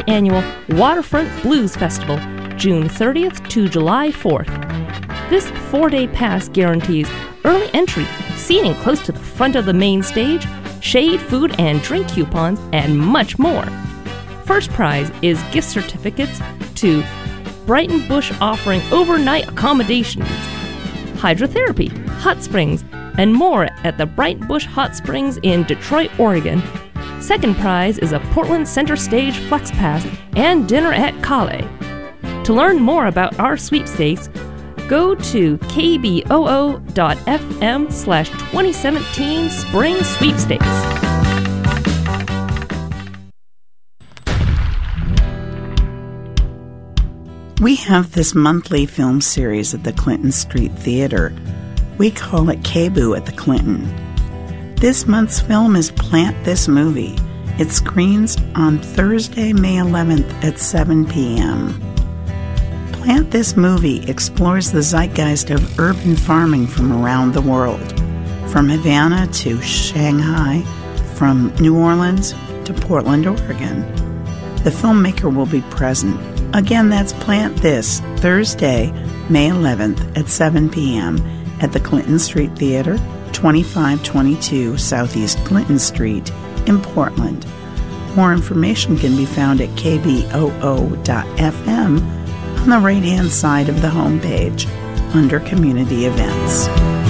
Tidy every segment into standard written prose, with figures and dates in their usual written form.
annual Waterfront Blues Festival, June 30th to July 4th. This 4-day pass guarantees early entry, seating close to the front of the main stage, shade, food and drink coupons, and much more. First prize is gift certificates to Brighton Bush offering overnight accommodations, hydrotherapy, hot springs, and more at the Brighton Bush Hot Springs in Detroit, Oregon. Second prize is a Portland Center Stage Flex Pass and dinner at Kale. To learn more about our sweepstakes, go to kboo.fm/2017 Spring Sweepstakes. We have this monthly film series at the Clinton Street Theater. We call it KBOO at the Clinton. This month's film is Plant This Movie. It screens on Thursday, May 11th at 7 p.m. Plant This Movie explores the zeitgeist of urban farming from around the world, from Havana to Shanghai, from New Orleans to Portland, Oregon. The filmmaker will be present. Again, that's Plant This, Thursday, May 11th at 7 p.m. at the Clinton Street Theater, 2522 Southeast Clinton Street in Portland. More information can be found at kboo.fm on the right-hand side of the homepage under Community Events.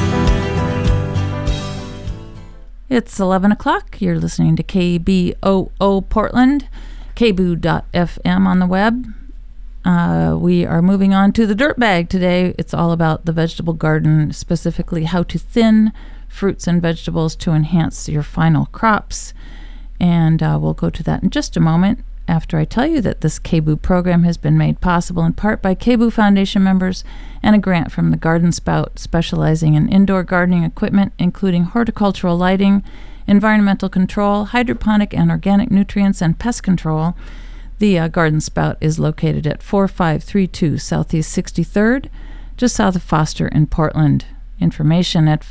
It's 11 o'clock. You're listening to KBOO Portland, kboo.fm on the web. We are moving on to the Dirt Bag today. It's all about the vegetable garden, specifically how to thin fruits and vegetables to enhance your final crops. And we'll go to that in just a moment after I tell you that this KBOO program has been made possible in part by KBOO Foundation members and a grant from the Garden Spout, specializing in indoor gardening equipment, including horticultural lighting, environmental control, hydroponic and organic nutrients, and pest control. The Garden Spout is located at 4532 Southeast 63rd, just south of Foster in Portland. Information at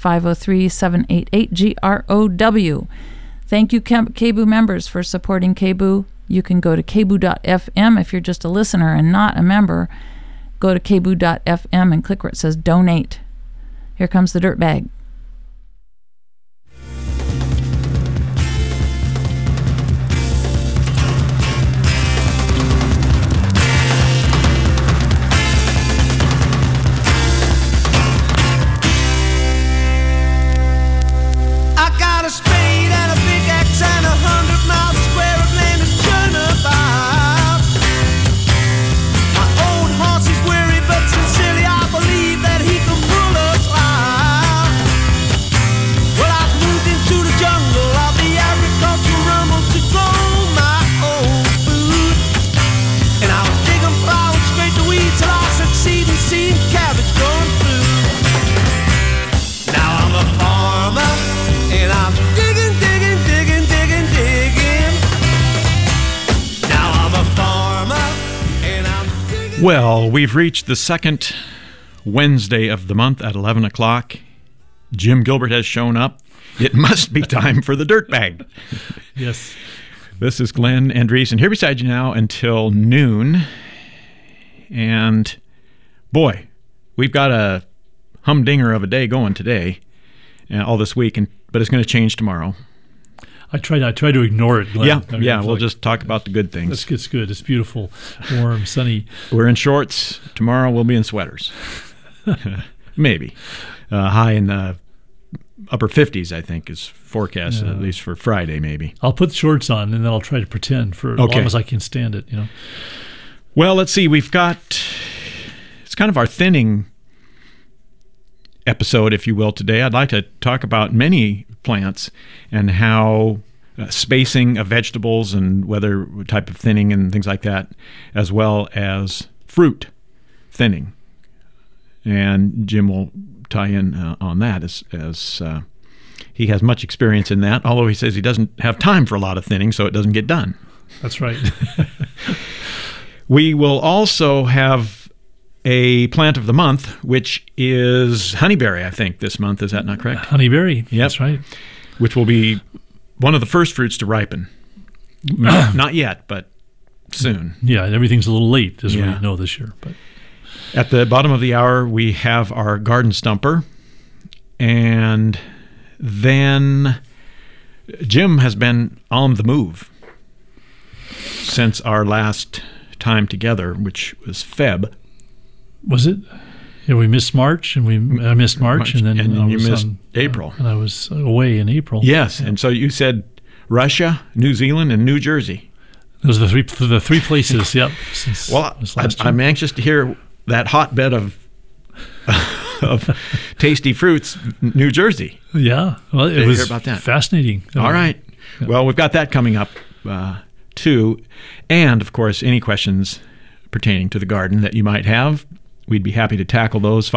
503-788-GROW. Thank you, KBOO members, for supporting KBOO. You can go to kboo.fm if you're just a listener and not a member. Go to kboo.fm and click where it says Donate. Here comes the Dirt Bag. Well, we've reached the second Wednesday of the month at 11 o'clock. Jim Gilbert has shown up. It must be time for the Dirt Bag. Yes. This is Glenn Andreessen here beside you now until noon. And, boy, we've got a humdinger of a day going today, all this week, but it's going to change tomorrow. I try to ignore it, Glenn. Yeah, we'll just talk about the good things. It's good. It's beautiful, warm, sunny. We're in shorts. Tomorrow we'll be in sweaters. Maybe. High in the upper 50s, I think, is forecast, at least for Friday, maybe. I'll put shorts on, and then I'll try to pretend for as long as I can stand it, Well, let's see. We've got, it's kind of our thinning episode, if you will, today. I'd like to talk about many plants and how spacing of vegetables and whether type of thinning and things like that, as well as fruit thinning. And Jim will tie in on that as he has much experience in that, although he says he doesn't have time for a lot of thinning, so it doesn't get done. That's right. We will also have a plant of the month, which is honeyberry, I think, this month. Is that not correct? Honeyberry. Yep. That's right. Which will be one of the first fruits to ripen. Not yet, but soon. Yeah, everything's a little late, as Yeah. we know this year. But At the bottom of the hour, we have our garden stumper. And then Jim has been on the move since our last time together, which was Feb. was it? Yeah, we missed March, and I missed March, and then I you was missed on, April. and I was away in April. Yes, and so you said Russia, New Zealand, and New Jersey. Those are the three places. Yep. Since Well, this last year. I'm anxious to hear that hotbed of tasty fruits, New Jersey. Yeah. Well, Did it you was hear about that? fascinating. All right. Well, we've got that coming up too. And, of course, any questions pertaining to the garden that you might have, we'd be happy to tackle those.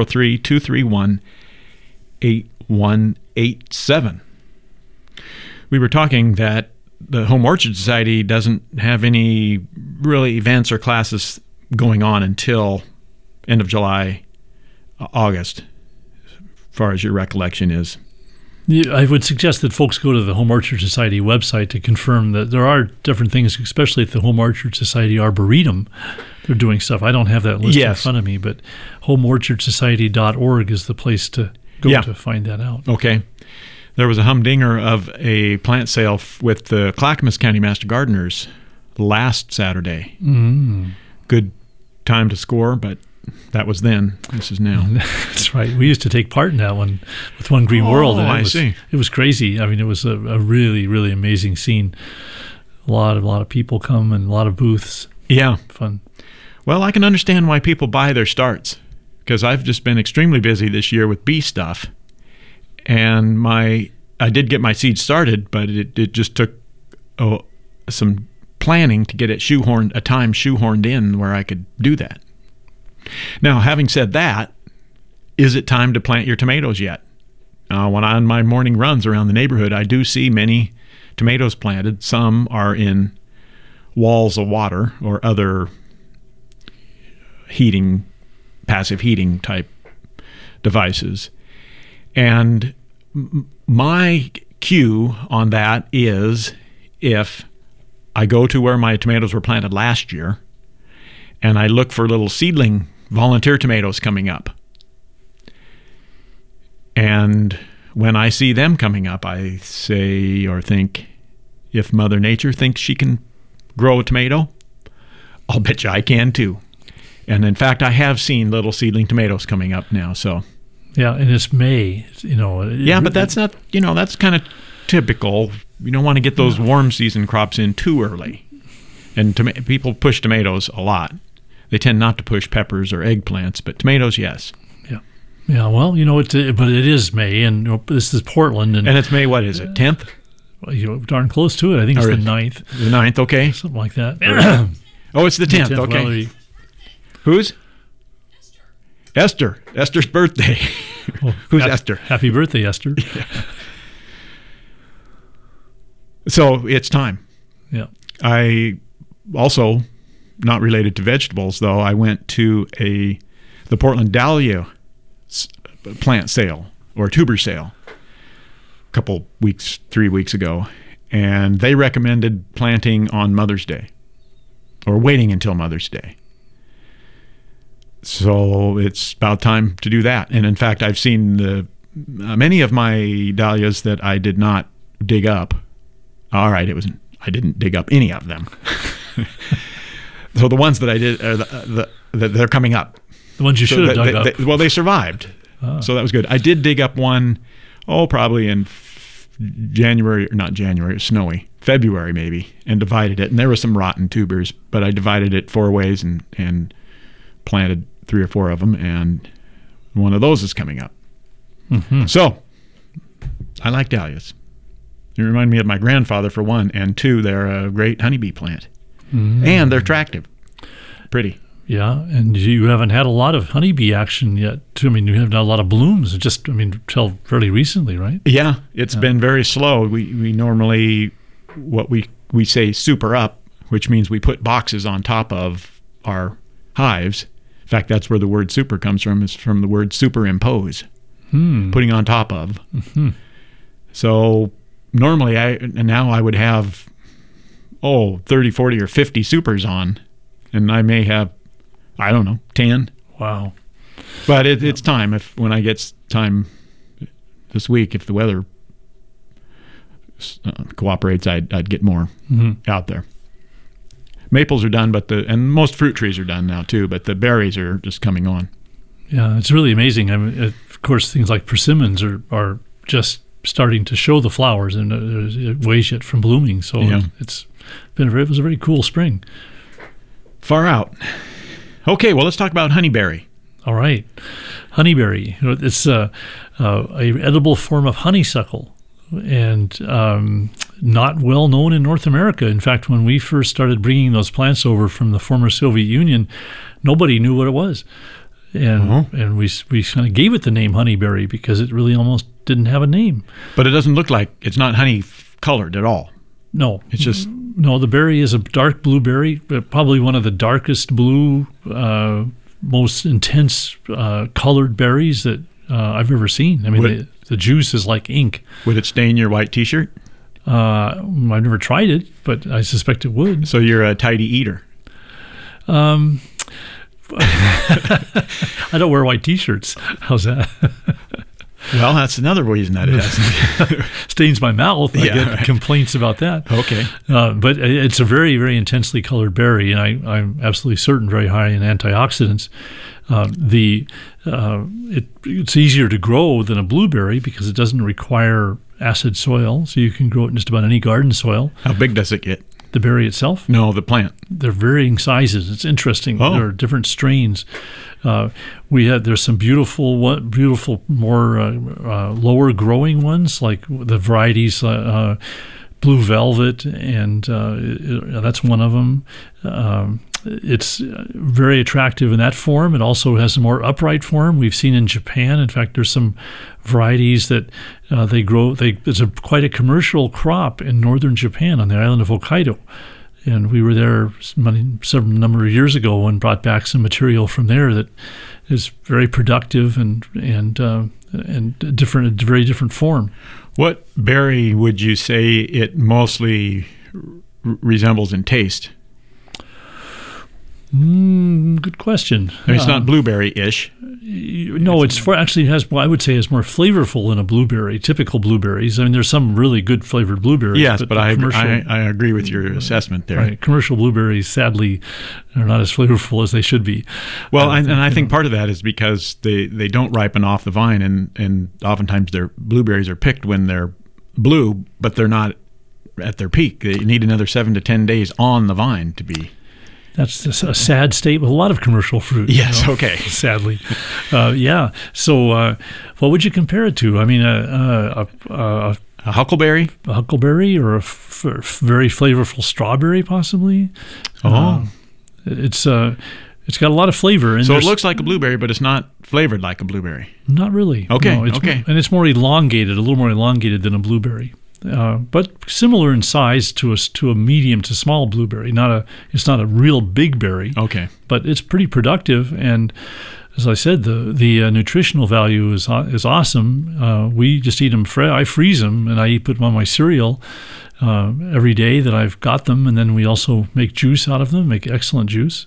503-231-8187. We were talking that the Home Orchard Society doesn't have any really events or classes going on until end of July, August, as far as your recollection is. Yeah, I would suggest that folks go to the Home Orchard Society website to confirm that there are different things, especially at the Home Orchard Society Arboretum. They're doing stuff. I don't have that list in front of me, but homeorchardsociety.org is the place to go to find that out. Okay. There was a humdinger of a plant sale with the Clackamas County Master Gardeners last Saturday. Good time to score, but that was then. This is now. That's right. We used to take part in that one with One Green World. And I see. It was crazy. I mean, it was a really, really amazing scene. A lot of people come and a lot of booths. Yeah. Fun. Well, I can understand why people buy their starts, because I've just been extremely busy this year with bee stuff. And I did get my seeds started, but it just took some planning to get it shoehorned in where I could do that. Now, having said that, is it time to plant your tomatoes yet? When on my morning runs around the neighborhood, I do see many tomatoes planted. Some are in walls of water or other passive heating type devices. And my cue on that is if I go to where my tomatoes were planted last year and I look for little seedling volunteer tomatoes coming up. And when I see them coming up, I say or think, if Mother Nature thinks she can grow a tomato, I'll bet you I can too. And in fact, I have seen little seedling tomatoes coming up now, so... Yeah, and it's May, Yeah, but that's not, that's kind of typical. You don't want to get those warm season crops in too early. And people push tomatoes a lot. They tend not to push peppers or eggplants, but tomatoes, yes. Yeah. Well, but it is May, and this is Portland, and it's May. What is it? 10th? Darn close to it. I think it's the 9th. The 9th. Okay. Something like that. Oh, it's the 10th. Okay. Well, Who's? Esther. Esther's birthday. Well, Who's Esther? Happy birthday, Esther. So it's time. Yeah. I also, not related to vegetables, though, I went to the Portland Dahlia plant sale or tuber sale a 3 weeks ago, and they recommended planting on Mother's Day or waiting until Mother's Day. So it's about time to do that. And in fact, I've seen many of my dahlias that I did not dig up. All right, I didn't dig up any of them. So the ones that I did are they're coming up. The ones you should have dug up. Well, they survived. So that was good. I did dig up one, probably in January, or not January, it was snowy, February maybe, and divided it. And there were some rotten tubers, but I divided it 4 ways and planted 3 or 4 of them, and one of those is coming up. Mm-hmm. So I like dahlias. You remind me of my grandfather, for one, and 2, they're a great honeybee plant. Mm-hmm. And they're attractive. Pretty. Yeah, and you haven't had a lot of honeybee action yet, too. I mean, you haven't had a lot of blooms, until fairly recently, right? Yeah, it's been very slow. We normally, what we say super up, which means we put boxes on top of our hives. In fact, that's where the word super comes from, is from the word superimpose, putting on top of. Mm-hmm. So normally, now I would have 30, 40, or 50 supers on, and I may have, 10. Wow. But it's time. When I get time this week, if the weather cooperates, I'd get more out there. Maples are done, and most fruit trees are done now too, but the berries are just coming on. Yeah, it's really amazing. I mean, of course, things like persimmons are just starting to show the flowers, and it ways yet from blooming. So it was a very cool spring. Far out. Okay, well, let's talk about honeyberry. All right, honeyberry. It's a edible form of honeysuckle, and not well known in North America. In fact, when we first started bringing those plants over from the former Soviet Union, nobody knew what it was. And we kind of gave it the name honeyberry because it really almost didn't have a name. But it doesn't look like, it's not honey colored at all. No. It's just... No, the berry is a dark blue berry, probably one of the darkest blue, most intense colored berries that I've ever seen. I mean, the juice is like ink. Would it stain your white T-shirt? I've never tried it, but I suspect it would. So you're a tidy eater. I don't wear white T-shirts. How's that? Well, that's another reason that it has stains my mouth. I get complaints about that. Okay. But it's a very, very intensely colored berry, and I'm absolutely certain very high in antioxidants. It's easier to grow than a blueberry because it doesn't require acid soil, so you can grow it in just about any garden soil. How big does it get? The berry itself? No, the plant. They're varying sizes. It's interesting. Oh. There are different strains. There's some beautiful, more lower growing ones, like the varieties Blue Velvet, and that's one of them. It's very attractive in that form. It also has a more upright form we've seen in Japan. In fact, there's some varieties that they grow. It's quite a commercial crop in northern Japan on the island of Hokkaido. And we were there some number of years ago and brought back some material from there that is very productive and different, a very different form. What berry would you say it mostly resembles in taste? Good question. I mean, it's not blueberry-ish. No, I would say it's more flavorful than a blueberry, typical blueberries. I mean, there's some really good flavored blueberries. Yes, but I agree with your assessment there. Right. Commercial blueberries, sadly, are not as flavorful as they should be. Well, I think part of that is because they don't ripen off the vine, and oftentimes their blueberries are picked when they're blue, but they're not at their peak. They need another 7 to 10 days on the vine to be... That's a sad state with a lot of commercial fruit. Yes, okay. Sadly. Yeah. So what would you compare it to? I mean, a huckleberry? A huckleberry or a very flavorful strawberry, possibly. Oh. It's got a lot of flavor. And so it looks like a blueberry, but it's not flavored like a blueberry. Not really. Okay, no, okay. And it's more elongated, a little more elongated than a blueberry. But similar in size to a medium to small blueberry. It's not a real big berry. Okay. But it's pretty productive, and as I said, the nutritional value is awesome. We just eat them fresh. I freeze them, and I put them on my cereal every day that I've got them, and then we also make juice out of them. Make excellent juice.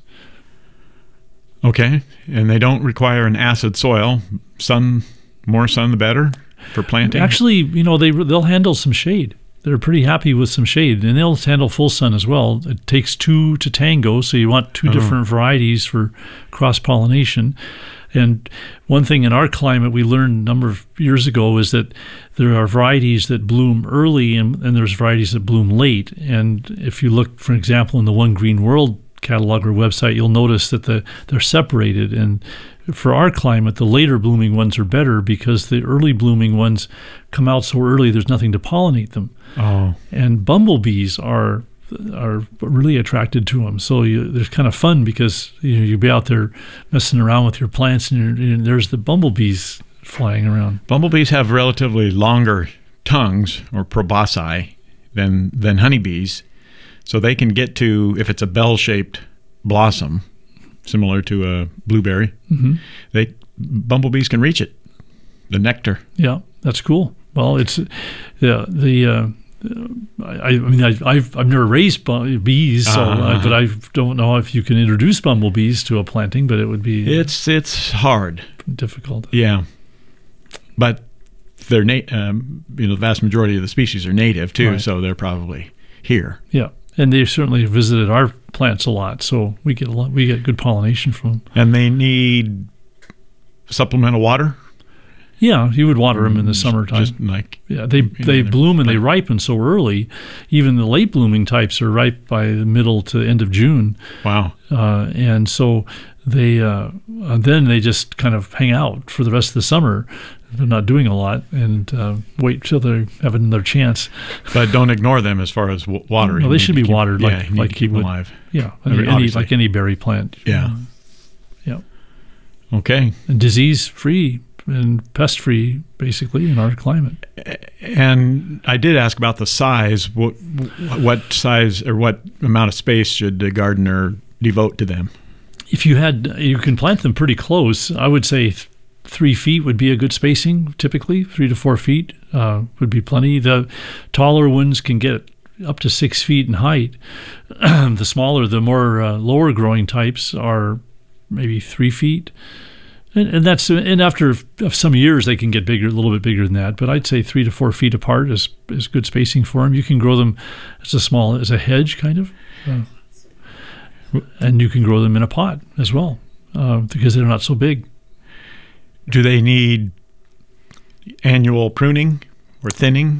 Okay, and they don't require an acid soil. More sun the better. For planting? Actually, they'll handle some shade. They're pretty happy with some shade, and they'll handle full sun as well. It takes two to tango, so you want two different varieties for cross-pollination. And one thing in our climate we learned a number of years ago is that there are varieties that bloom early and there's varieties that bloom late. And if you look, for example, in the One Green World catalog or website, you'll notice that they're separated. And for our climate, the later blooming ones are better because the early blooming ones come out so early there's nothing to pollinate them. Oh. And bumblebees are really attracted to them. So they're kind of fun because you'll be out there messing around with your plants and there's the bumblebees flying around. Bumblebees have relatively longer tongues or proboscis than honeybees. So they can get to, if it's a bell-shaped blossom, similar to a blueberry, bumblebees can reach it, the nectar. Yeah, that's cool. Well, it's the I've never raised bees, but I don't know if you can introduce bumblebees to a planting. But it would be it's hard, difficult. Yeah, but they're the vast majority of the species are native too, right. So they're probably here. Yeah, and they certainly visited our plants a lot, so we get good pollination from them. And they need supplemental water. Yeah, you would water them in the summertime. Just like they bloom and they ripen so early. Even the late blooming types are ripe by the middle to end of June. Wow! And so they then they just kind of hang out for the rest of the summer. They're not doing a lot and wait till they have another chance. But don't ignore them as far as watering. No, they should be watered like keep them alive. Yeah, like any berry plant. Yeah. Yeah. Okay. And disease-free and pest-free, basically, in our climate. And I did ask about the size. What size or what amount of space should the gardener devote to them? If you can plant them pretty close. I would say 3 feet would be a good spacing. Typically, 3 to 4 feet would be plenty. The taller ones can get up to 6 feet in height. The smaller, the more lower growing types are maybe 3 feet. And after some years they can get bigger, a little bit bigger than that. But I'd say 3 to 4 feet apart is good spacing for them. You can grow them as a hedge, kind of, and you can grow them in a pot as well because they're not so big. Do they need annual pruning or thinning?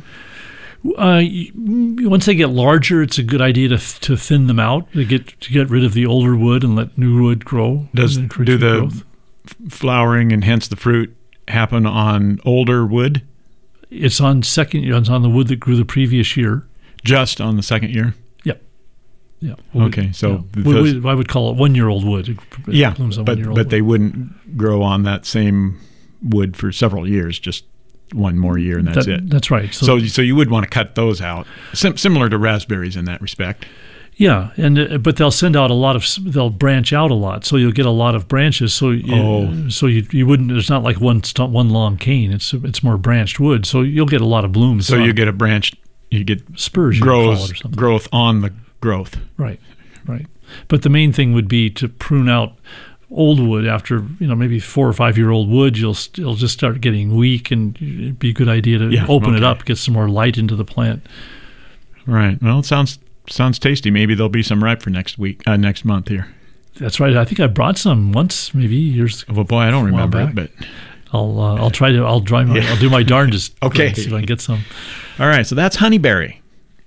Once they get larger, it's a good idea to thin them out to get rid of the older wood and let new wood grow. Do the growth? Flowering and hence the fruit happen on older wood? It's on the wood that grew the previous year. Just on the second year? Yep. Yeah. Okay, so I would call it 1-year-old wood. It blooms on but 1-year-old wood. They wouldn't grow on that same wood for several years, just one more year and that's it. That's right. So you would want to cut those out, similar to raspberries in that respect. Yeah, but they'll send out they'll branch out a lot, so you'll get a lot of branches. So you wouldn't. There's not like one long cane. It's more branched wood, so you'll get a lot of blooms. So you get you get spurs, growth on the growth. Right. But the main thing would be to prune out old wood after maybe 4 or 5 year old wood. It'll just start getting weak, and it'd be a good idea to open it up, get some more light into the plant. Right. Well, it sounds tasty. Maybe there'll be some ripe for next month here. That's right. I think I brought some once, maybe years ago. Well, boy, I don't remember it, but I'll try to. I'll do my darndest. Okay. See if I can get some. All right. So that's honeyberry.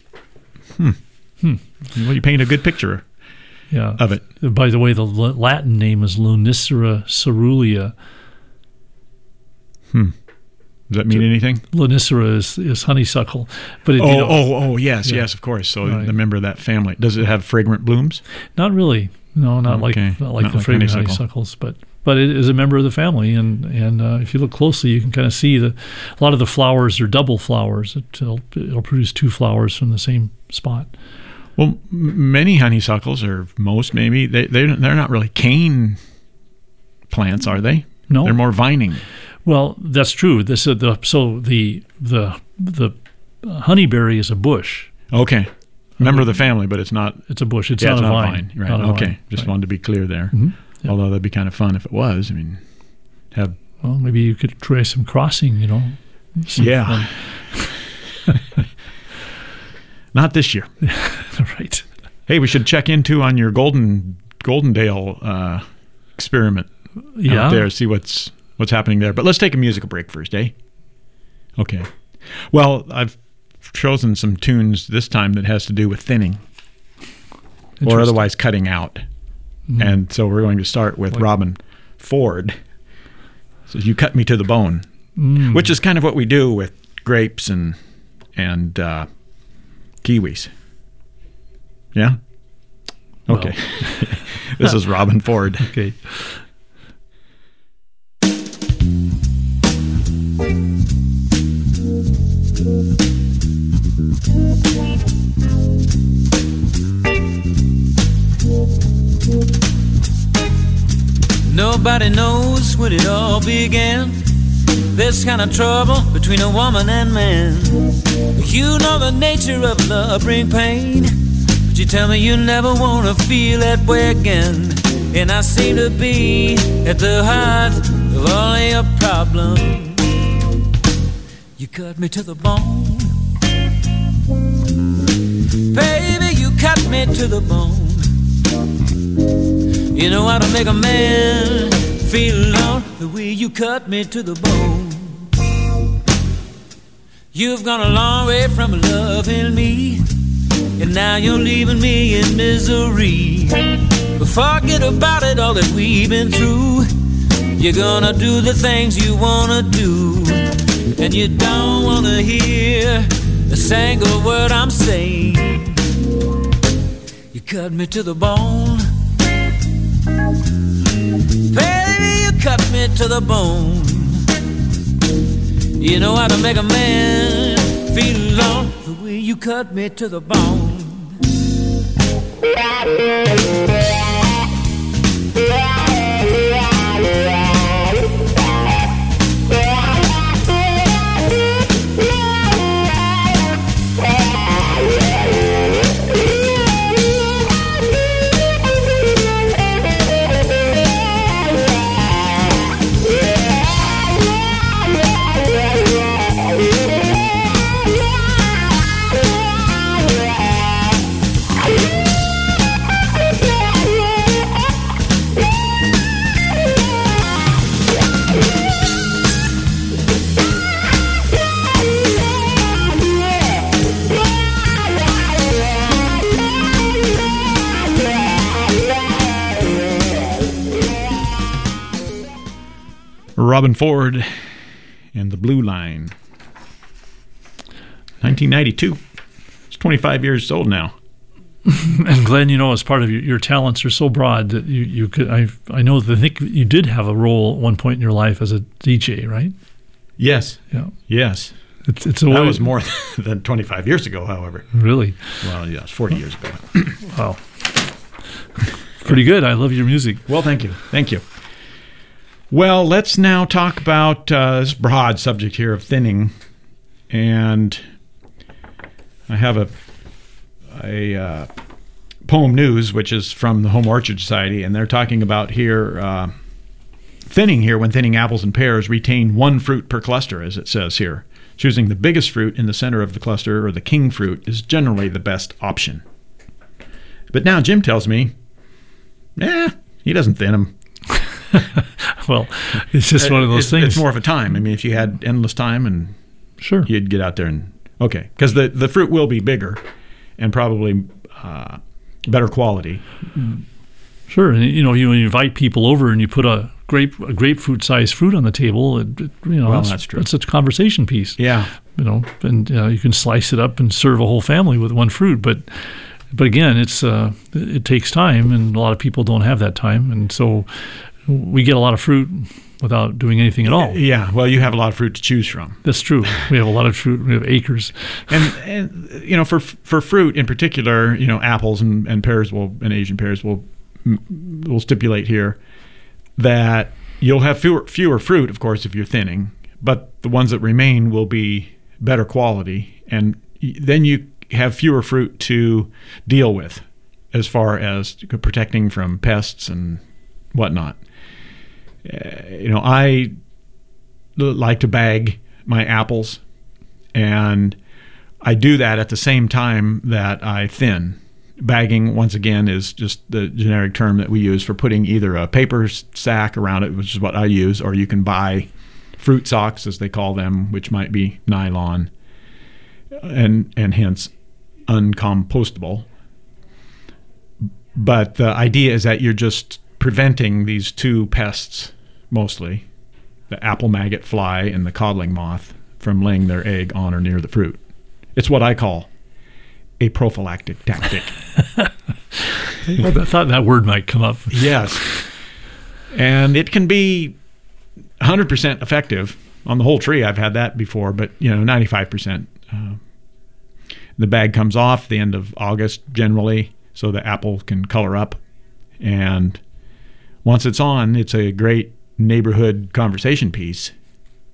Well, you paint a good picture. Yeah. Of it. By the way, the Latin name is Lonicera cerulea. Does that mean anything? Lonicera is honeysuckle, but yes, of course. So a member of that family. Does it have fragrant blooms? Not really. No, not like the fragrant honeysuckles, but it is a member of the family, and if you look closely, you can kind of see a lot of the flowers are double flowers. It'll produce 2 flowers from the same spot. Well, many honeysuckles, or most maybe, they're not really cane plants, are they? No, they're more vining. Well, that's true. The honeyberry is a bush. Okay, member of the family, but it's not. It's a bush. It's not a vine. Right. Okay. Just wanted to be clear there. Mm-hmm. Yep. Although that'd be kind of fun if it was. I mean, well, maybe you could try some crossing. Yeah. Not this year. Right. Hey, we should check on your Goldendale experiment out there, see what's happening there. But let's take a musical break first, eh? Okay. Well, I've chosen some tunes this time that has to do with thinning or otherwise cutting out. Mm-hmm. And so we're going to start with Robin Ford. So You Cut Me to the Bone, which is kind of what we do with grapes and kiwis. Yeah? Okay. Well. This is Robin Ford. Okay. Nobody knows when it all began. this kind of trouble between a woman and man. You know the nature of love bring pain, but you tell me you never want to feel that way again. And I seem to be at the heart of all of your problems. You cut me to the bone, baby, you cut me to the bone. You know how to make a man feel alone the way you cut me to the bone. You've gone a long way from loving me, and now you're leaving me in misery. But forget about it, all that we've been through. You're gonna do the things you wanna do, and you don't wanna hear a single word I'm saying. You cut me to the bone, baby, you cut me to the bone. You know how to make a man feel alone the way you cut me to the bone. Robin Ford and the Blue Line. 1992. It's 25 years old now. And Glenn, you know, as part of your talents are so broad that you could. I know that I think you did have a role at one point in your life as a DJ, right? Yes. Yeah. Yes. It's that was more than 25 years ago, however. Really? Well, yes, 40 years ago. Wow. Pretty good. I love your music. Well, thank you. Thank you. Well, let's now talk about this broad subject here of thinning. And I have a Poem News, which is from the Home Orchard Society, and they're talking about here thinning here. When thinning apples and pears, retain one fruit per cluster, as it says here. Choosing the biggest fruit in the center of the cluster, or the king fruit, is generally the best option. But now Jim tells me, he doesn't thin them. Well, it's just one of those things. It's more of a time. I mean, if you had endless time, and sure, you'd get out there and because the fruit will be bigger and probably better quality. Sure, and you know, you invite people over and you put a grapefruit sized fruit on the table. That's true. That's a conversation piece. Yeah, you know, and you can slice it up and serve a whole family with one fruit, but again, it takes time, and a lot of people don't have that time, and so we get a lot of fruit without doing anything at all. Yeah, well, you have a lot of fruit to choose from. That's true. We have a lot of fruit. We have acres. And you know, for fruit in particular, you know, apples and pears and Asian pears will stipulate here that you'll have fewer fruit, of course, if you're thinning, but the ones that remain will be better quality, and then you have fewer fruit to deal with as far as protecting from pests and whatnot. I like to bag my apples, and I do that at the same time that I thin. Bagging, once again, is just the generic term that we use for putting either a paper sack around it, which is what I use, or you can buy fruit socks, as they call them, which might be nylon and hence uncompostable. But the idea is that you're just preventing these two pests, mostly the apple maggot fly and the codling moth, from laying their egg on or near the fruit. It's what I call a prophylactic tactic. I thought that word might come up. Yes. And it can be 100% effective on the whole tree. I've had that before, but 95%. The bag comes off the end of August generally, so the apple can color up. And once it's on, it's a great neighborhood conversation piece.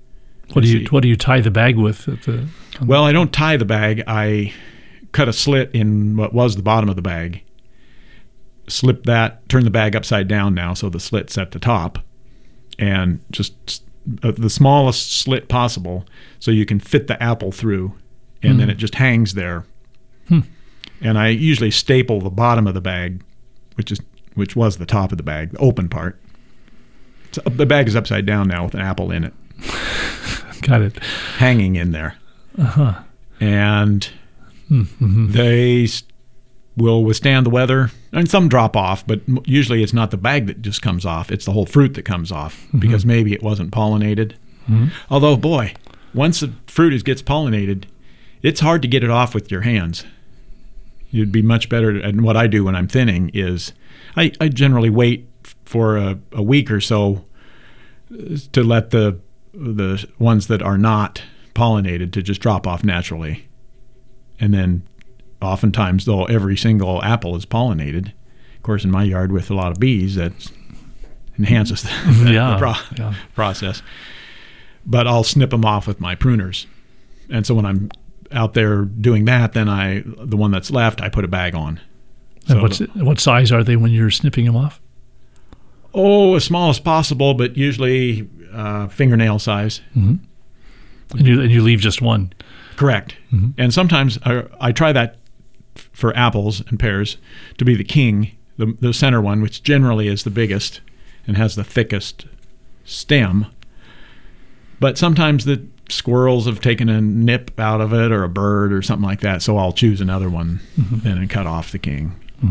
What do you tie the bag with? Well, I don't tie the bag. I cut a slit in what was the bottom of the bag. Slip that, turn the bag upside down now so the slit's at the top, and just the smallest slit possible so you can fit the apple through, and then it just hangs there. And I usually staple the bottom of the bag, which was the top of the bag, the open part. So the bag is upside down now with an apple in it. Got it. Hanging in there. Uh-huh. And they will withstand the weather. And some drop off, but usually it's not the bag that just comes off. It's the whole fruit that comes off because maybe it wasn't pollinated. Although, boy, once the fruit gets pollinated, it's hard to get it off with your hands. You'd be much better. And what I do when I'm thinning is I generally wait for a week or so to let the ones that are not pollinated to just drop off naturally. And then oftentimes, though, every single apple is pollinated. Of course, in my yard with a lot of bees, that enhances the process. But I'll snip them off with my pruners. And so when I'm out there doing that, then the one that's left, I put a bag on. And what size are they when you're snipping them off? Oh, as small as possible, but usually fingernail size. And you leave just one. Correct. And sometimes I try that for apples and pears to be the king, the center one, which generally is the biggest and has the thickest stem. But sometimes the squirrels have taken a nip out of it or a bird or something like that, so I'll choose another one and cut off the king.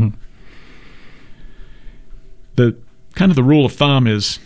The kind of the rule of thumb is,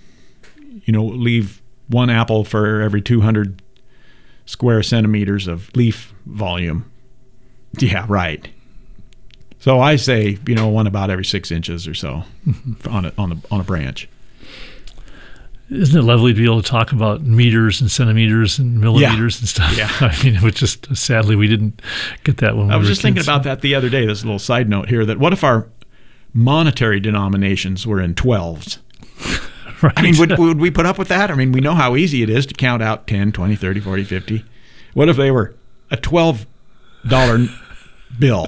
leave one apple for every 200 square centimeters of leaf volume. Yeah, right. So I say, one about every 6 inches or so on a branch. Isn't it lovely to be able to talk about meters and centimeters and millimeters and stuff? Yeah. I mean, it was just, sadly, we didn't get that when we were kids. I was just thinking about that the other day, this little side note here, that what if our monetary denominations were in 12s? Right. I mean, would we put up with that? I mean, we know how easy it is to count out 10, 20, 30, 40, 50. What if they were a $12 bill?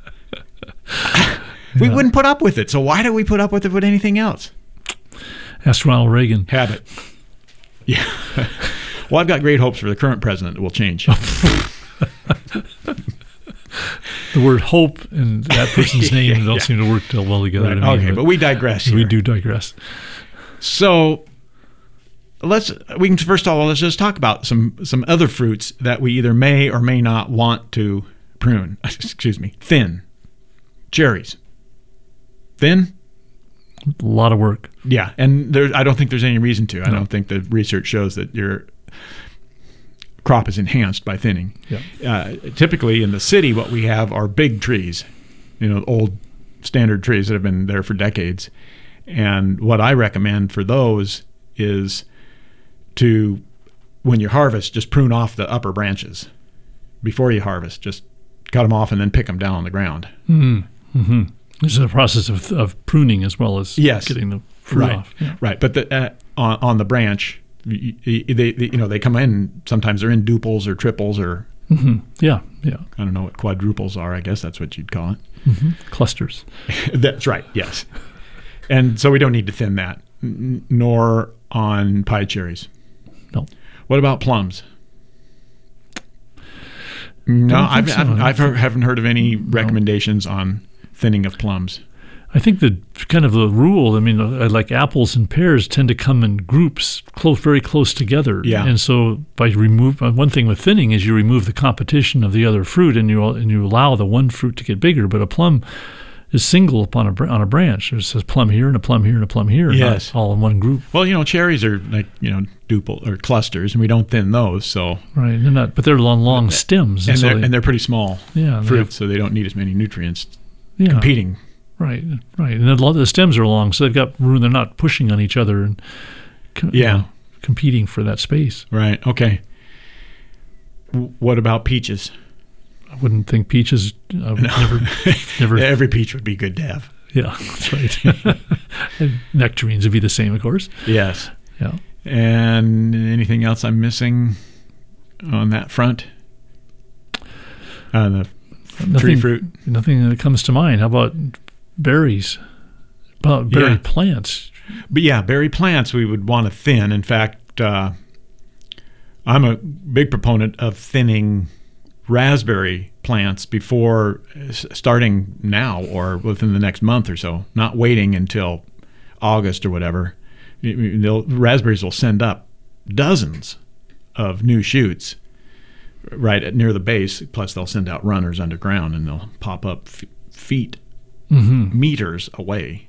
We wouldn't put up with it. So why do we put up with it with anything else? Ask Ronald Reagan. Have it. Yeah. Well, I've got great hopes for the current president that will change. The word hope and that person's name don't seem to work well together. Right. To me, okay, but we digress here. We do digress. So let's just talk about some other fruits that we either may or may not want to prune. Excuse me. Thin. Cherries. Thin? A lot of work. Yeah, and I don't think there's any reason to. I don't think the research shows that your crop is enhanced by thinning. Yeah. Typically in the city, what we have are big trees, old standard trees that have been there for decades. And what I recommend for those is to, when you harvest, just prune off the upper branches. Before you harvest, just cut them off and then pick them down on the ground. This is a process of pruning as well as getting the fruit off. Yeah. Right, but on the branch, they come in. Sometimes they're in duples or triples or yeah. I don't know what quadruples are. I guess that's what you'd call it. Clusters. That's right. Yes, and so we don't need to thin that, nor on pie cherries. No. What about plums? No, I haven't heard of any recommendations on thinning of plums. I think the kind of the rule, like apples and pears tend to come in groups very close together. Yeah. And so one thing with thinning is you remove the competition of the other fruit and you allow the one fruit to get bigger. But a plum is single on a branch. It says plum here and a plum here and a plum here. Yes. All in one group. Well, cherries are like, duple or clusters, and we don't thin those. So right, they're not, but they're long stems, and they're pretty small fruit, so they don't need as many nutrients. Yeah. Competing. Right. And a lot of the stems are long, so they've got room. They're not pushing on each other and competing for that space. Right. Okay. What about peaches? I wouldn't think peaches. Never. Every peach would be good to have. Yeah, that's right. And nectarines would be the same, of course. Yes. Yeah. And anything else I'm missing on that front? The tree fruit? Nothing that comes to mind. How about berries? Berry plants? But yeah, berry plants we would want to thin. In fact, I'm a big proponent of thinning raspberry plants before starting now or within the next month or so, not waiting until August or whatever. Raspberries will send up dozens of new shoots right near the base, plus they'll send out runners underground and they'll pop up feet, meters away.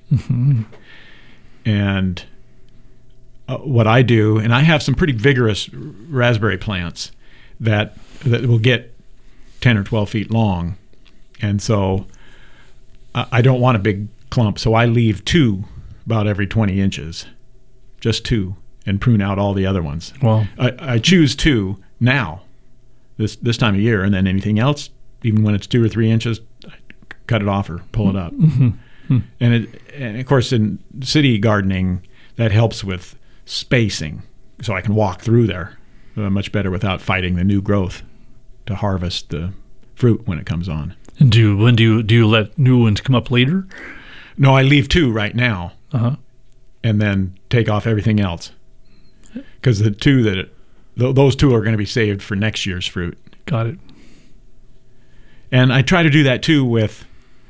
And what I do, and I have some pretty vigorous raspberry plants that will get 10 or 12 feet long, and so I don't want a big clump, so I leave 2 about every 20 inches, just 2, and prune out all the other ones. Well, I choose 2 now, this time of year, and then anything else, even when it's 2 or 3 inches, I cut it off or pull it up. And of course in city gardening that helps with spacing, so I can walk through there much better without fighting the new growth to harvest the fruit when it comes on. And do you let new ones come up later? No, I leave 2 right now, and then take off everything else, because the 2 those 2 are going to be saved for next year's fruit. Got it. And I try to do that too with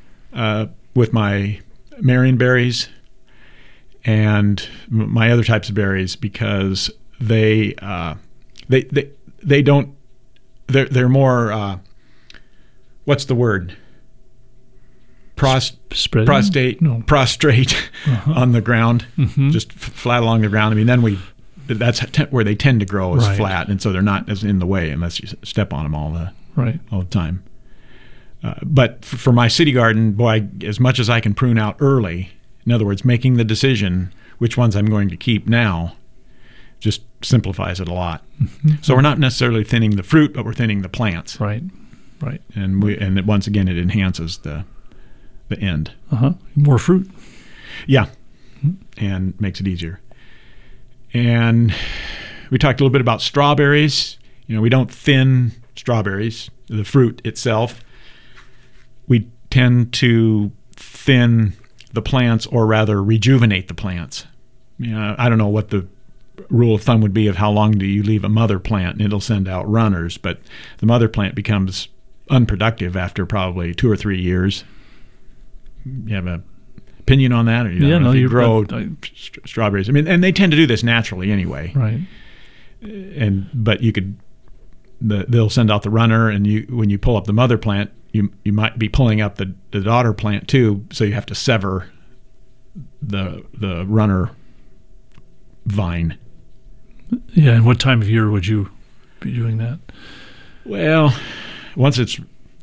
my Marion berries and my other types of berries, because they don't. They're more. What's the word? Prostrate on the ground, just flat along the ground. I mean, then that's where they tend to grow, is flat, and so they're not as in the way unless you step on them all the time. But for my city garden, boy, as much as I can prune out early, in other words, making the decision which ones I'm going to keep now, just simplifies it a lot. So we're not necessarily thinning the fruit, but we're thinning the plants. Right. And once again, it enhances the end. More fruit. Yeah, and makes it easier. And we talked a little bit about strawberries. We don't thin strawberries, the fruit itself. We tend to thin the plants, or rather rejuvenate the plants. I don't know what the rule of thumb would be of how long do you leave a mother plant and it'll send out runners, but the mother plant becomes unproductive after probably 2 or 3 years. You have an opinion on that? Or you grow strawberries. I mean, and they tend to do this naturally anyway. Right. But you could, they'll send out the runner, and when you pull up the mother plant, you might be pulling up the daughter plant too, so you have to sever the runner vine. Yeah, and what time of year would you be doing that? Well, once it's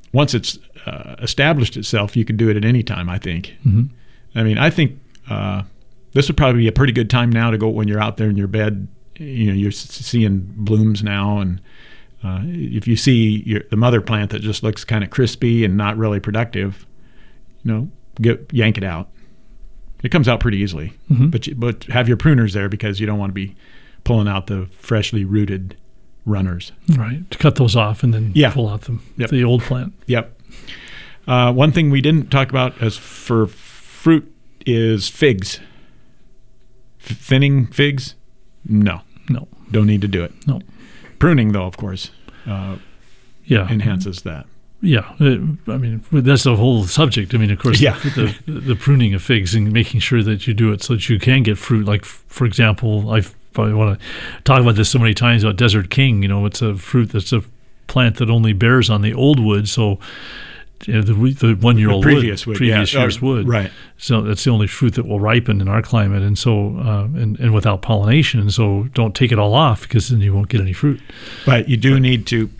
established itself, you can do it at any time, I think. I mean, I think this would probably be a pretty good time now to go when you're out there in your bed. You're seeing blooms now, and if you see the mother plant that just looks kind of crispy and not really productive, yank it out. It comes out pretty easily, but have your pruners there, because you don't want to be pulling out the freshly rooted runners. Right, to cut those off and then pull out the old plant. Yep. One thing we didn't talk about as for fruit is figs. Thinning figs? No. Don't need to do it. No. Pruning, though, of course, enhances that. Yeah, I mean, that's the whole subject. I mean, of course, the pruning of figs and making sure that you do it so that you can get fruit. Like, for example, I probably want to talk about this so many times about Desert King. It's a fruit that's a plant that only bears on the old wood. So the 1 year old previous year's wood. Right. So that's the only fruit that will ripen in our climate, and so and without pollination. And so don't take it all off, because then you won't get any fruit. But you do need to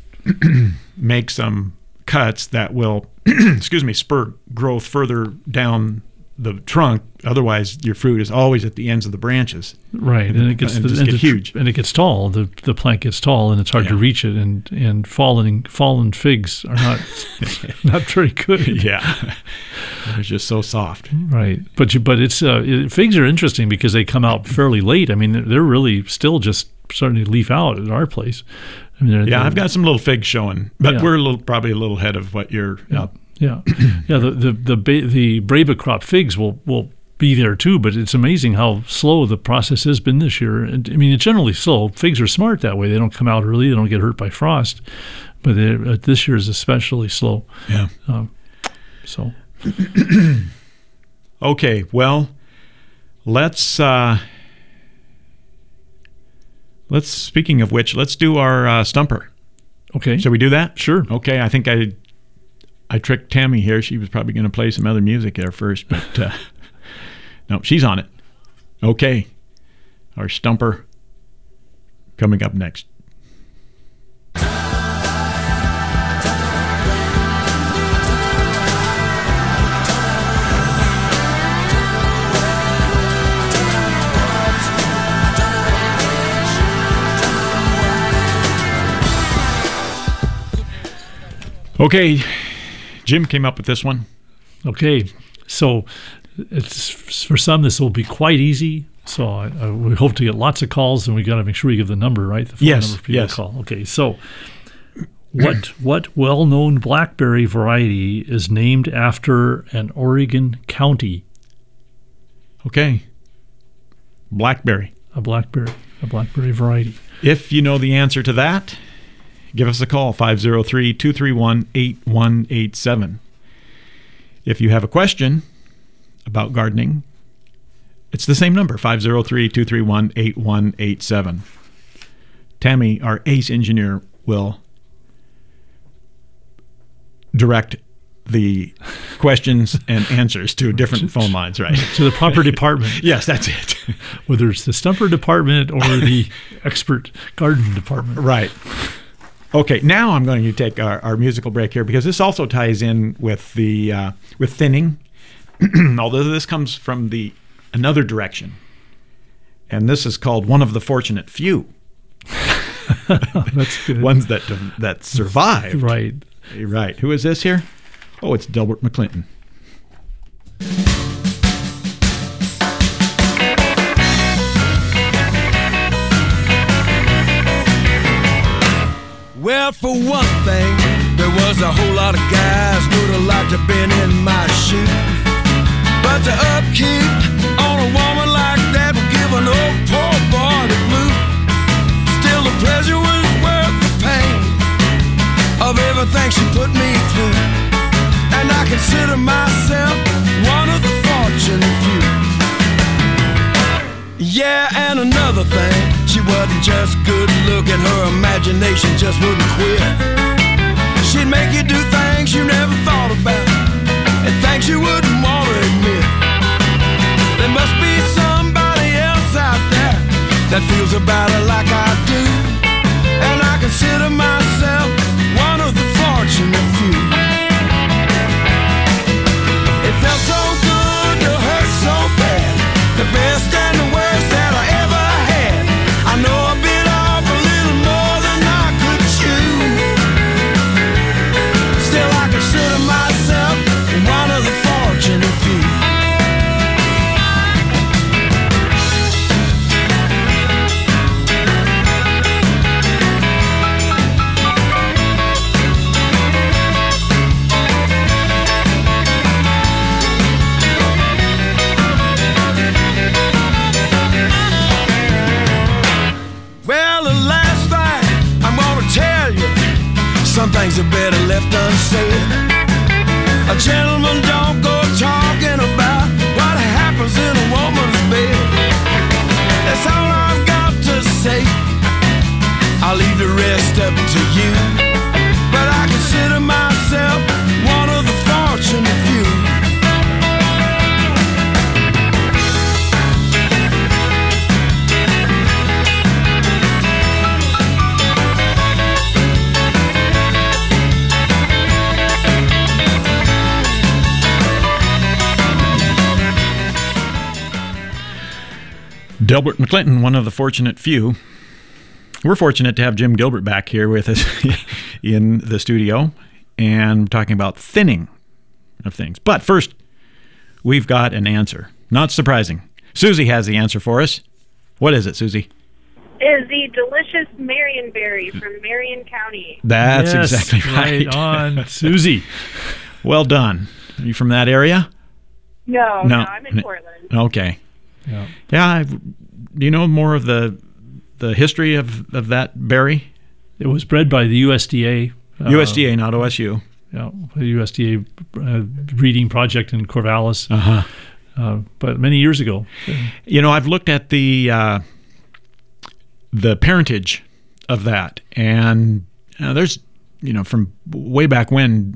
make some cuts that will spur growth further down the trunk. Otherwise, your fruit is always at the ends of the branches. Right, and it gets huge, and it gets tall. The plant gets tall, and it's hard to reach it. And fallen figs are not very good. Yeah, they're just so soft. Right, but figs are interesting because they come out fairly late. I mean, they're really still just starting to leaf out at our place. I mean, I've got some little figs showing, but we're probably a little ahead of what you're. Yeah. The Braba crop figs will be there too, but it's amazing how slow the process has been this year. I mean, it's generally slow. Figs are smart that way. They don't come out early. They don't get hurt by frost. But this year is especially slow. Yeah. So. Okay. Well, let's. Speaking of which, let's do our stumper. Okay. Shall we do that? Sure. Okay. I think I tricked Tammy here. She was probably going to play some other music there first, but no, she's on it. Okay. Our stumper coming up next. Okay, Jim came up with this one. Okay, so for some this will be quite easy. So we hope to get lots of calls, and we got to make sure we give the number right. The phone number for people to call. Okay, so what well-known blackberry variety is named after an Oregon county? Okay, blackberry. A blackberry variety. If you know the answer to that, give us a call, 503-231-8187. If you have a question about gardening, it's the same number, 503-231-8187. Tammy, our ace engineer, will direct the questions and answers to different phone lines, right? To the proper department. Yes, that's it. Whether it's the stumper department or the expert garden department. Right. Okay, now I'm going to take our musical break here because this also ties in with the with thinning, although this comes from another direction, and this is called One of the Fortunate Few. That's good. Ones that survived. Right. Who is this here? Oh, it's Delbert McClinton. Well, for one thing, there was a whole lot of guys who'd have liked to been in my shoes. But the upkeep on a woman like that would give an old poor boy the blues. Still, the pleasure was worth the pain of everything she put me through. And I consider myself one of the fortunate few. Yeah, and another thing, she wasn't just good looking, her imagination just wouldn't quit. She'd make you do things you never thought about, and things you wouldn't want to admit. There must be somebody else out there that feels about it like I do. And I consider myself one of the fortunate few. It felt so good to hurt so bad, the best and the worst that I ever had. I know I bit off a little more than I could chew. Still I consider myself one of the fortunate few. Some things are better left unsaid. A gentleman don't go talking about what happens in a woman's bed. That's all I've got to say. I'll leave the rest up to you. But I consider myself one of the fortunate few. Delbert McClinton, one of the fortunate few. We're fortunate to have Jim Gilbert back here with us in the studio, and we're talking about thinning of things. But first, we've got an answer. Not surprising. Susie has the answer for us. What is it, Susie? Is the delicious Marionberry from Marion County. That's Yes, exactly right. Right on, Susie. Well done. Are you from that area? No, I'm in Portland. Okay. Yeah. Yeah. Do you know more of the history of that berry? It was bred by the USDA. USDA, not OSU. Yeah, the USDA breeding project in Corvallis. But many years ago. You know, I've looked at the parentage of that, and there's, from way back when,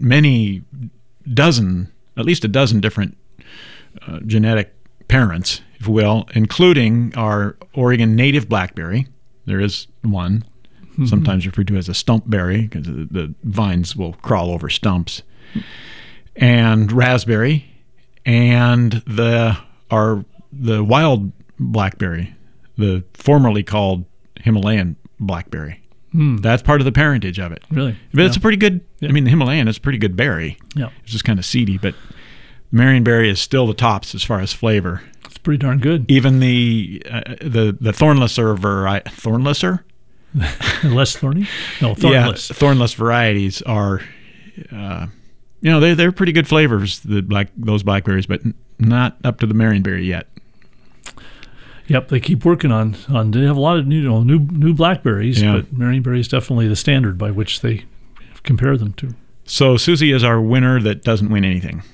at least a dozen different genetic parents, if you will, including our Oregon native blackberry. There is one, sometimes referred to as a stump berry, because the vines will crawl over stumps, and raspberry, and the wild blackberry, the formerly called Himalayan blackberry. That's part of the parentage of it. Really? But it's a pretty good, the Himalayan is a pretty good berry. Yeah. It's just kind of seedy, but Marionberry is still the tops as far as flavor. It's pretty darn good. Even the thornlesser? Less thorny? No, thornless. Yeah, thornless varieties are, they're pretty good flavors, those blackberries, but not up to the Marionberry yet. Yep, they keep working on. They have a lot of new blackberries, but Marionberry is definitely the standard by which they compare them to. So Susie is our winner that doesn't win anything.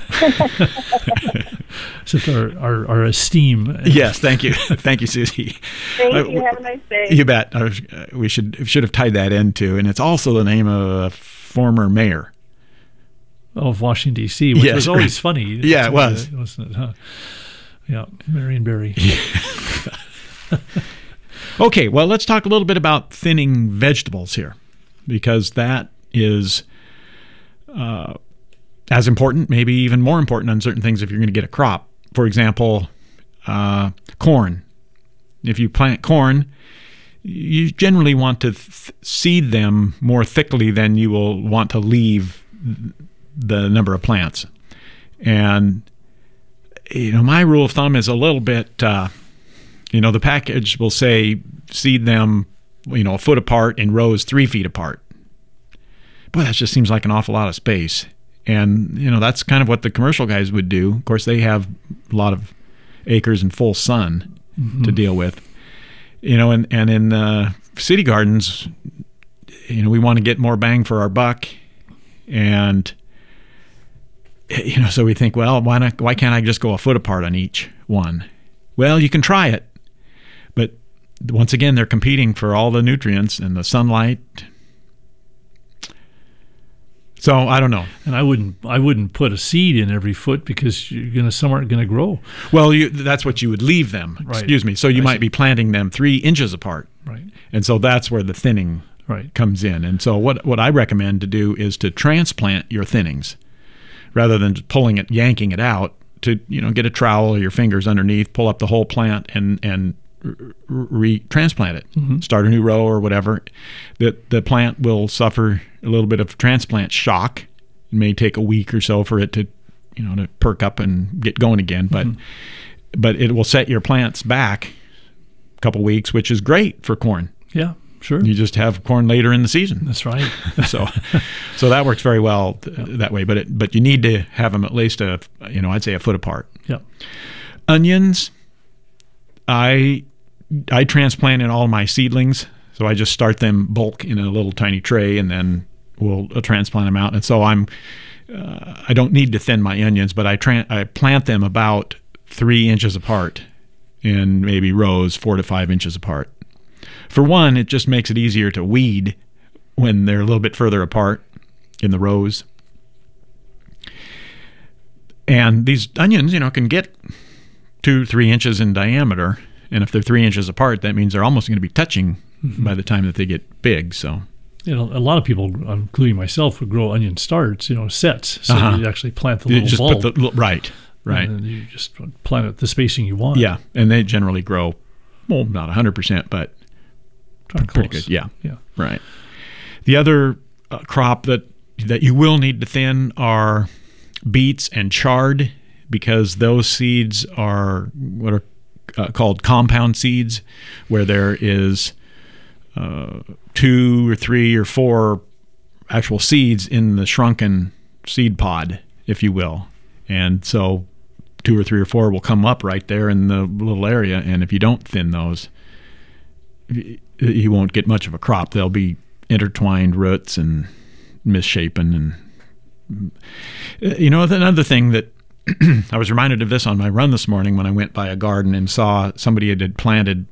Except our esteem. Yes, thank you. Thank you, Susie. Thank you. Have a nice day. You bet. We should have tied that in too. And it's also the name of a former mayor of Washington, D.C., which was always funny. Yeah, it was. Wasn't it? Huh? Yeah, Marionberry. Okay, well, let's talk a little bit about thinning vegetables here, because that is as important, maybe even more important on certain things if you're going to get a crop. For example, corn. If you plant corn, you generally want to seed them more thickly than you will want to leave the number of plants. And, my rule of thumb is a little bit, the package will say seed them, a foot apart in rows 3 feet apart. Boy, that just seems like an awful lot of space. And, that's kind of what the commercial guys would do. Of course, they have a lot of acres in full sun to deal with. And in city gardens, we want to get more bang for our buck. And, so we think, well, why can't I just go a foot apart on each one? Well, you can try it. But once again, they're competing for all the nutrients and the sunlight. So I don't know, and I wouldn't put a seed in every foot, because some aren't going to grow. Well, that's what you would leave them. Right. Excuse me. So you might be planting them 3 inches apart. Right. And so that's where the thinning comes in. And so what I recommend to do is to transplant your thinnings, rather than just yanking it out. To get a trowel or your fingers underneath, pull up the whole plant and retransplant it. Start a new row or whatever. The plant will suffer a little bit of transplant shock. It may take a week or so for it to to perk up and get going again, but it will set your plants back a couple weeks, which is great for corn. Yeah, sure. You just have corn later in the season. That's right. so that works very well that way, but you need to have them at least I'd say a foot apart. Yeah. Onions, I transplant in all my seedlings, so I just start them bulk in a little tiny tray, and then we'll transplant them out. And so I don't need to thin my onions, but I plant them about 3 inches apart in maybe rows 4 to 5 inches apart. For one, it just makes it easier to weed when they're a little bit further apart in the rows. And these onions, can get 2-3 inches in diameter. And if they're 3 inches apart, that means they're almost going to be touching by the time that they get big. So, a lot of people, including myself, would grow onion starts, sets. So you actually plant the little bulb. Right. Right. And then you just plant it the spacing you want. Yeah, and they generally grow, well, not 100%, but pretty good. Yeah. Right. The other crop that you will need to thin are beets and chard, because those seeds are what are called compound seeds, where there is 2 or 3 or 4 actual seeds in the shrunken seed pod, if you will. And so 2 or 3 or 4 will come up right there in the little area, and if you don't thin those, you won't get much of a crop. They'll be intertwined roots and misshapen. And another thing that I was reminded of this on my run this morning when I went by a garden and saw somebody had planted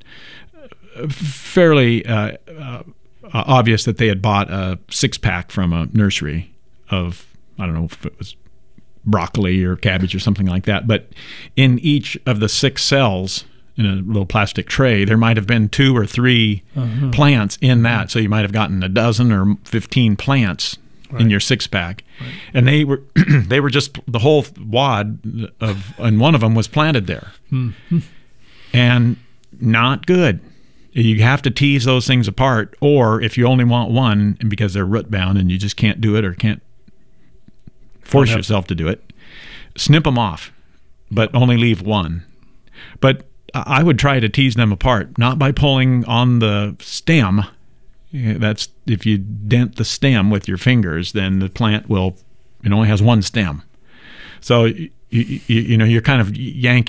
fairly obvious that they had bought a 6-pack from a nursery of, I don't know if it was broccoli or cabbage or something like that, but in each of the 6 cells in a little plastic tray, there might have been 2 or 3 plants in that. So you might have gotten a dozen or 15 plants in your 6-pack. Right. And they were just the whole wad and one of them was planted there. Mm-hmm. And not good. You have to tease those things apart, or if you only want one, and because they're root bound and you just can't do it or can't force yourself to do it, snip them off, but only leave one. But I would try to tease them apart, not by pulling on the stem. That's if you dent the stem with your fingers, then the plant it only has one stem. So you're kind of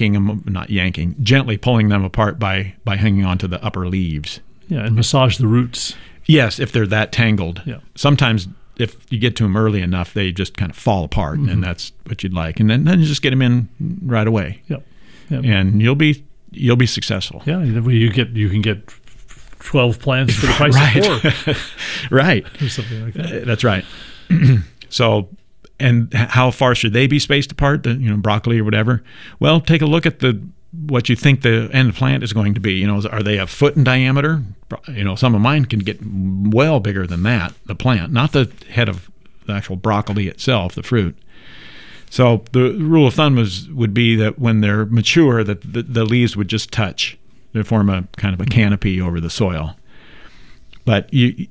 gently pulling them apart by hanging onto the upper leaves. Yeah, and massage the roots. Yes, if they're that tangled. Yeah. Sometimes if you get to them early enough, they just kind of fall apart, and that's what you'd like. And then you just get them in right away. Yep. And you'll be successful. Yeah, you can get 12 plants for the price of 4. Right. Or something like that. That's right. So, and how far should they be spaced apart? Broccoli or whatever. Well, take a look at what you think the end plant is going to be. Are they a foot in diameter? Some of mine can get well bigger than that. The plant, not the head of the actual broccoli itself, the fruit. So the rule of thumb would be that when they're mature, that the leaves would just touch. They form a kind of a canopy over the soil. But it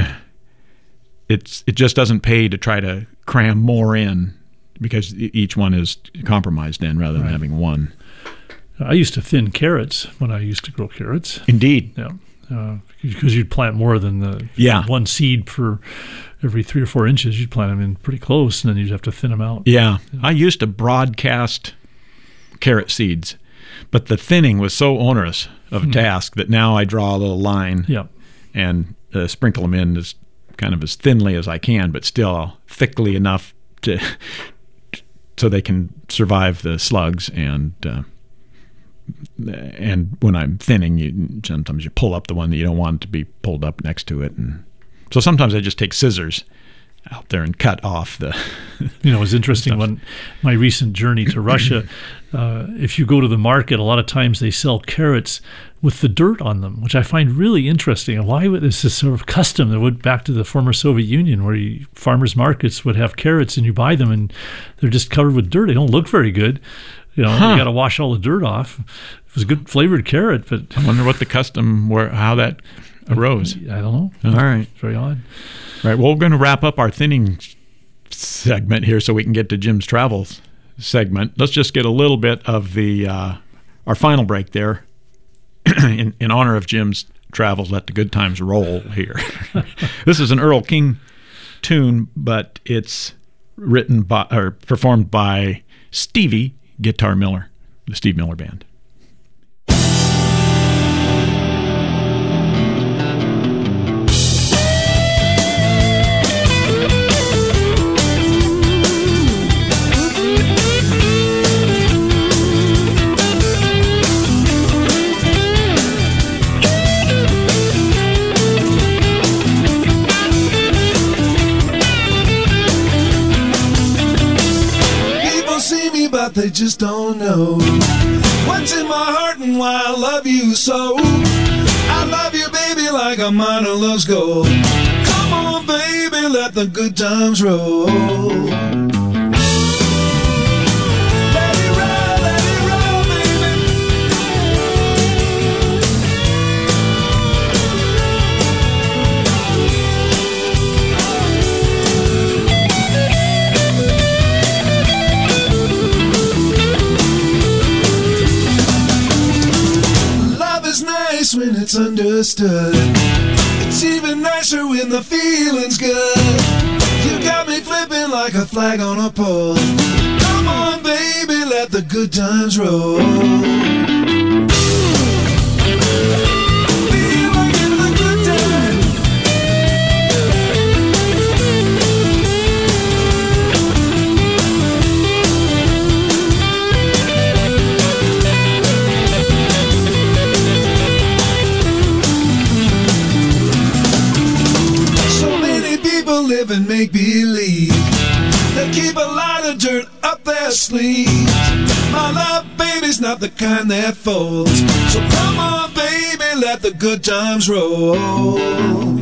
just doesn't pay to try to cram more in, because each one is compromised then rather than having one. I used to thin carrots when I used to grow carrots. Indeed. Yeah. Because you'd plant more than the one seed for every 3 or 4 inches. You'd plant them in pretty close, and then you'd have to thin them out. Yeah. I used to broadcast carrot seeds, but the thinning was so onerous of a task that now I draw a little line and sprinkle them in as kind of as thinly as I can, but still thickly enough so they can survive the slugs. And when I'm thinning, sometimes you pull up the one that you don't want to be pulled up next to it. And so sometimes I just take scissors out there and cut off the it was interesting when my recent journey to Russia, if you go to the market, a lot of times they sell carrots with the dirt on them, which I find really interesting. And why would this sort of custom that went back to the former Soviet Union, where farmers markets would have carrots and you buy them and they're just covered with dirt. They don't look very good. You got to wash all the dirt off. It was a good flavored carrot, but I wonder what the custom how that arose. I don't know. All right. It's very odd. Right. Well, we're going to wrap up our thinning segment here so we can get to Jim's travels segment. Let's just get a little bit of the our final break there in honor of Jim's travels. Let the good times roll here. This is an Earl King tune, but it's written by or performed by Stevie Guitar Miller, the Steve Miller Band. But they just don't know what's in my heart and why I love you so. I love you, baby, like a miner loves gold. Come on, baby, let the good times roll. Let it roll. it's understood. It's even nicer when the feeling's good. You got me flipping like a flag on a pole. Come on, baby, let the good times roll. Feel like in the good times. So many people live and make believe. They keep a lot of dirt up their sleeves. My love, baby's not the kind that folds. So come on, baby, let the good times roll.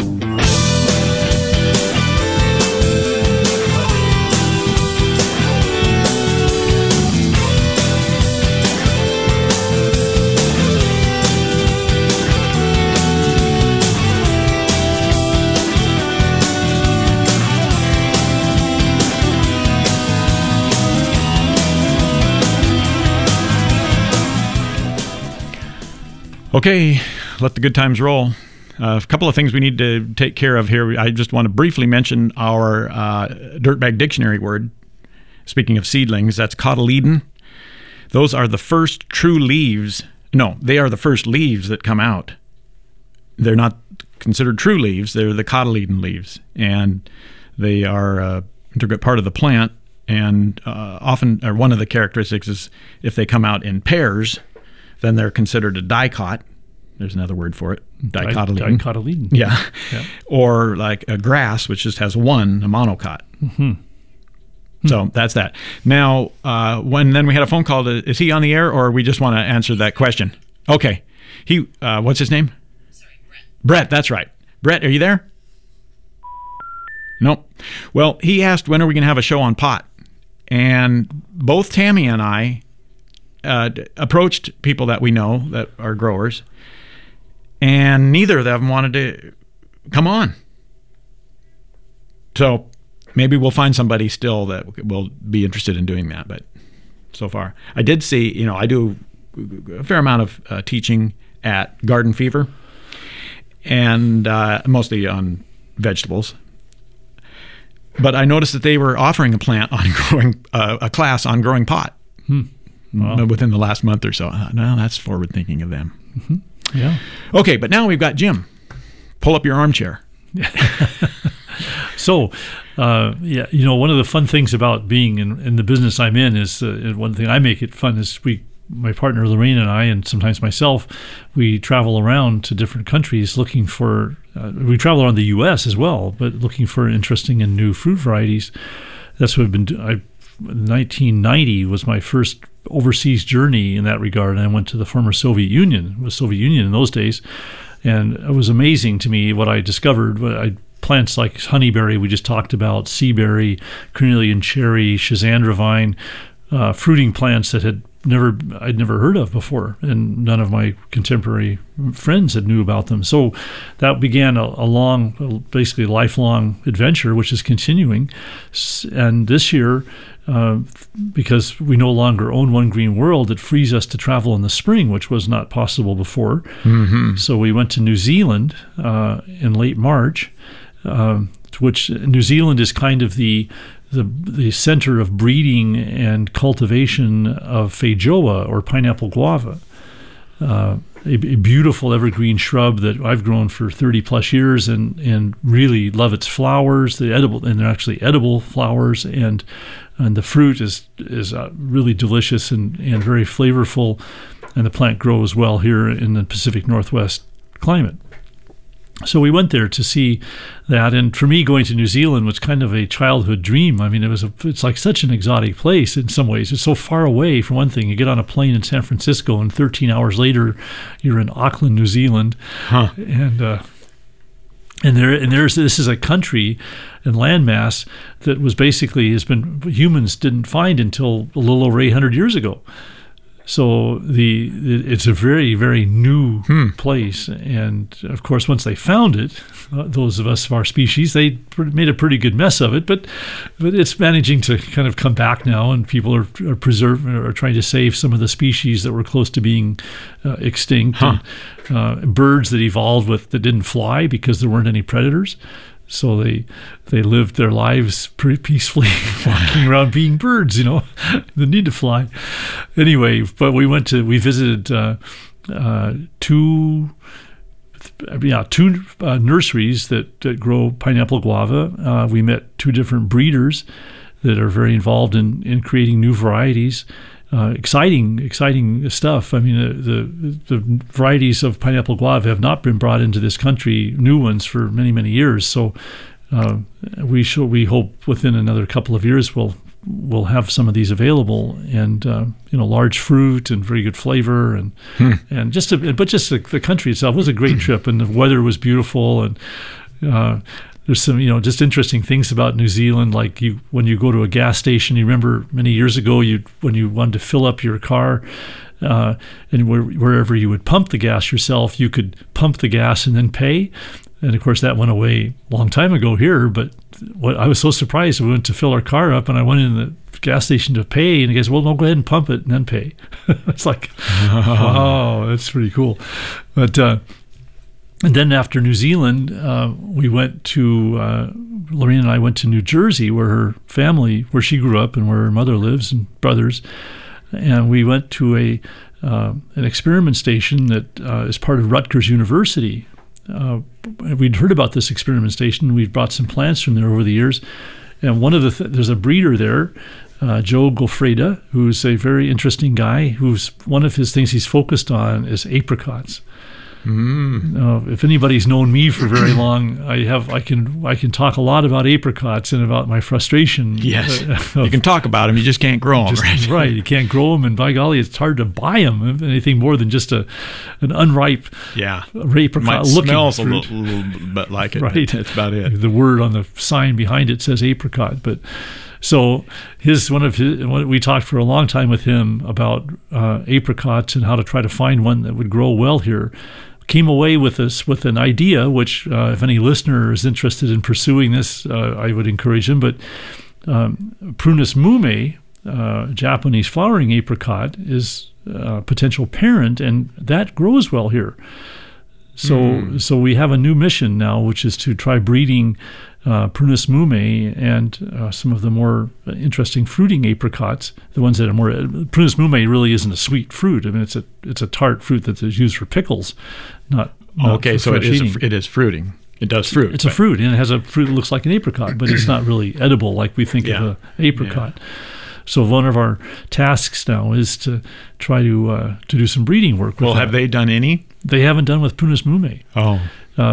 Okay, let the good times roll. A couple of things we need to take care of here. I just want to briefly mention our Dirtbag Dictionary word. Speaking of seedlings, that's cotyledon. Those are the first true leaves. No, they are the first leaves that come out. They're not considered true leaves. They're the cotyledon leaves. And they are an integral part of the plant. And often, or one of the characteristics is if they come out in pairs, then they're considered a dicot. There's another word for it, dicotyledon. Dicotyledon. Yeah. Or like a grass, which just has one, a monocot. Mm-hmm. So that's that. Now, then we had a phone call. Is he on the air, or we just want to answer that question? Okay. What's his name? Sorry, Brett. Brett, that's right. Brett, are you there? Nope. Well, he asked, when are we going to have a show on pot? And both Tammy and I approached people that we know that are growers, and neither of them wanted to come on. So maybe we'll find somebody still that will be interested in doing that. But so far, I did see, I do a fair amount of teaching at Garden Fever, and mostly on vegetables. But I noticed that they were offering a class on growing pot. Wow. Within the last month or so. I thought, no, that's forward thinking of them. Mm-hmm. Yeah. Okay, but now we've got Jim. Pull up your armchair. So, one of the fun things about being in the business I'm in is one thing I make it fun is my partner Lorraine and I, and sometimes myself, we travel around to different countries looking for. We travel around the U.S. as well, but looking for interesting and new fruit varieties. That's what I've been doing. 1990 was my first overseas journey in that regard, and I went to the former Soviet Union. It was Soviet Union in those days, and it was amazing to me what I discovered. Plants like honeyberry we just talked about, seaberry, cornelian cherry, schizandra vine, fruiting plants that I'd never heard of before, and none of my contemporary friends had knew about them. So that began a long, basically lifelong adventure, which is continuing. And this year, because we no longer own One Green World, it frees us to travel in the spring, which was not possible before. Mm-hmm. So we went to New Zealand in late March, which New Zealand is kind of the center of breeding and cultivation of feijoa, or pineapple guava, a beautiful evergreen shrub that I've grown for 30 plus years and really love its flowers. They're actually edible flowers, and the fruit is really delicious and very flavorful, and the plant grows well here in the Pacific Northwest climate. So we went there to see that, and for me, going to New Zealand was kind of a childhood dream. I mean, it's like such an exotic place in some ways. It's so far away. For one thing, you get on a plane in San Francisco, and 13 hours later, you're in Auckland, New Zealand. Huh. And this is a country and landmass that was basically humans didn't find until a little over 800 years ago. So it's a very, very new place. And, of course, once they found it, those of us of our species, they made a pretty good mess of it. But it's managing to kind of come back now, and people are trying to save some of the species that were close to being extinct. And, birds that evolved that didn't fly because there weren't any predators. So they lived their lives pretty peacefully, walking around being birds, the need to fly. Anyway, but we visited two nurseries that grow pineapple guava. We met two different breeders that are very involved in creating new varieties. Exciting stuff. I mean, the varieties of pineapple guava have not been brought into this country, new ones, for many, many years. So we hope within another couple of years we'll have some of these available, and large fruit and very good flavor, and the country itself was a great trip, and the weather was beautiful, and there's some, just interesting things about New Zealand, like when you go to a gas station. You remember many years ago, when you wanted to fill up your car, and wherever you would pump the gas yourself, you could pump the gas and then pay. And of course, that went away a long time ago here. But I was so surprised. We went to fill our car up, and I went in the gas station to pay, and he goes, "Well, no, go ahead and pump it and then pay." It's like, wow, that's pretty cool. But and then after New Zealand, we went to, Lorraine and I went to New Jersey, where she grew up and where her mother lives and brothers. And we went to an experiment station that is part of Rutgers University. We'd heard about this experiment station. We've brought some plants from there over the years. And there's a breeder there, Joe Gofreda, who's a very interesting guy, who's one of his things he's focused on is apricots. If anybody's known me for very long, I can talk a lot about apricots and about my frustration. Yes, you can talk about them, you just can't grow them. Right, you can't grow them, and by golly, it's hard to buy them. Anything more than just an unripe apricot looking smells fruit. a little bit like it. Right, that's about it. The word on the sign behind it says apricot, but. So we talked for a long time with him about apricots and how to try to find one that would grow well here. Came away with an idea, which if any listener is interested in pursuing this, I would encourage him. But Prunus mume, Japanese flowering apricot, is a potential parent, and that grows well here. So we have a new mission now, which is to try breeding Prunus mume and some of the more interesting fruiting apricots, the ones that are more. Prunus mume really isn't a sweet fruit. I mean, it's a tart fruit that is used for pickles, not okay. So it eating. is fruiting. It does fruit. It's a fruit, and it has a fruit that looks like an apricot, but it's not really edible like we think of an apricot. Yeah. So one of our tasks now is to try to do some breeding work with have they done any? They haven't done with Prunus mume. Oh.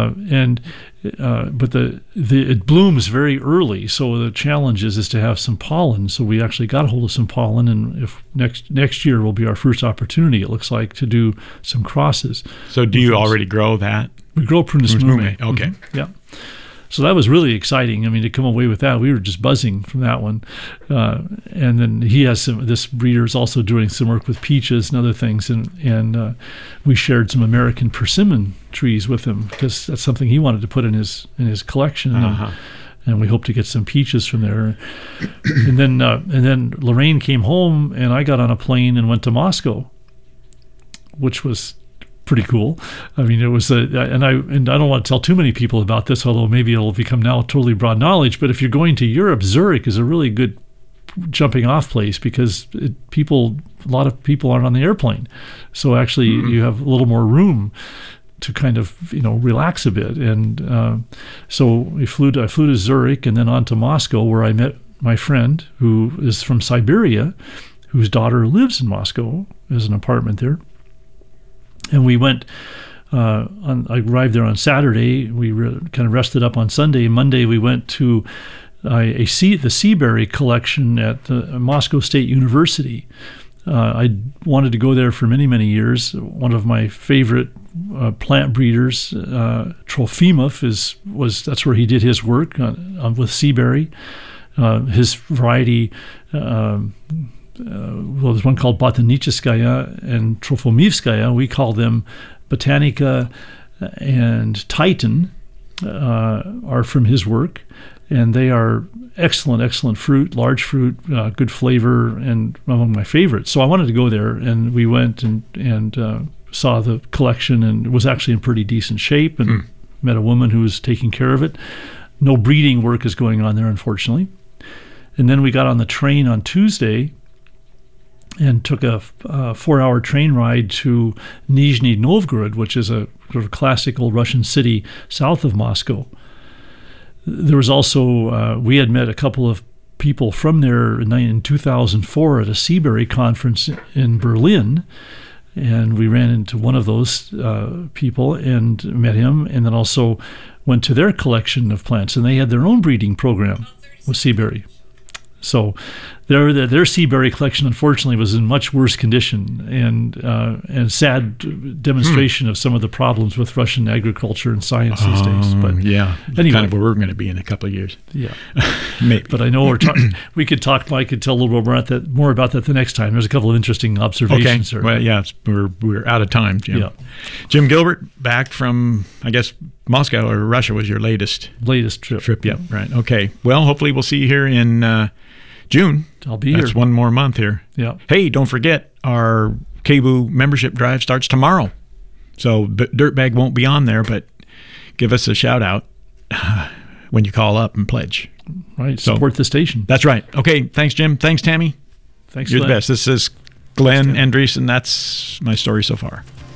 But it blooms very early, so the challenge is to have some pollen. So we actually got a hold of some pollen, and if next year will be our first opportunity, it looks like, to do some crosses. So do you already grow that? We grow Prunus mume. Okay. Mm-hmm. Yeah. So that was really exciting. I mean, to come away with that, we were just buzzing from that one. And then this breeder is also doing some work with peaches and other things. And we shared some American persimmon trees with him because that's something he wanted to put in his collection. And we hope to get some peaches from there. And then Lorraine came home, and I got on a plane and went to Moscow, which was pretty cool. I mean, it was and I don't want to tell too many people about this, although maybe it'll become now totally broad knowledge. But if you're going to Europe, Zurich is a really good jumping off place because a lot of people aren't on the airplane, so actually you have a little more room to kind of relax a bit. And so I flew to Zurich and then on to Moscow, where I met my friend who is from Siberia, whose daughter lives in Moscow, has an apartment there. And we went. I arrived there on Saturday. We kind of rested up on Sunday. Monday we went to the Seaberry collection at the Moscow State University. I wanted to go there for many, many years. One of my favorite plant breeders, Trofimov, that's where he did his work with Seaberry. His variety, there's one called Botanicheskaya and Trofimivskaya. We call them Botanica and Titan, are from his work. And they are excellent fruit, large fruit, good flavor, and among my favorites. So I wanted to go there, and we went and saw the collection, and it was actually in pretty decent shape, and met a woman who was taking care of it. No breeding work is going on there, unfortunately. And then we got on the train on Tuesday and took a 4-hour train ride to Nizhny Novgorod, which is a sort of classic old Russian city south of Moscow. There was also, we had met a couple of people from there in 2004 at a Seabury conference in Berlin, and we ran into one of those people and met him, and then also went to their collection of plants, and they had their own breeding program with Seabury. So their Seabury collection, unfortunately, was in much worse condition, and sad demonstration of some of the problems with Russian agriculture and science these days. But anyway, kind of where we're going to be in a couple of years. Yeah, maybe. But I know we could talk. I could tell a little bit more about that the next time. There's a couple of interesting observations. Okay. Well, yeah, we're out of time, Jim. Yeah. Jim Gilbert, back from, I guess, Moscow or Russia was your latest trip. Yeah, right. Okay. Well, hopefully we'll see you here in June. I'll be here. That's one more month here. Yeah. Hey, don't forget, our KBOO membership drive starts tomorrow. So Dirtbag won't be on there, but give us a shout out when you call up and pledge. Right. Support the station. That's right. Okay. Thanks, Jim. Thanks, Tammy. Thanks, You're Glenn. the best. This is Glenn Andreessen. That's my story so far.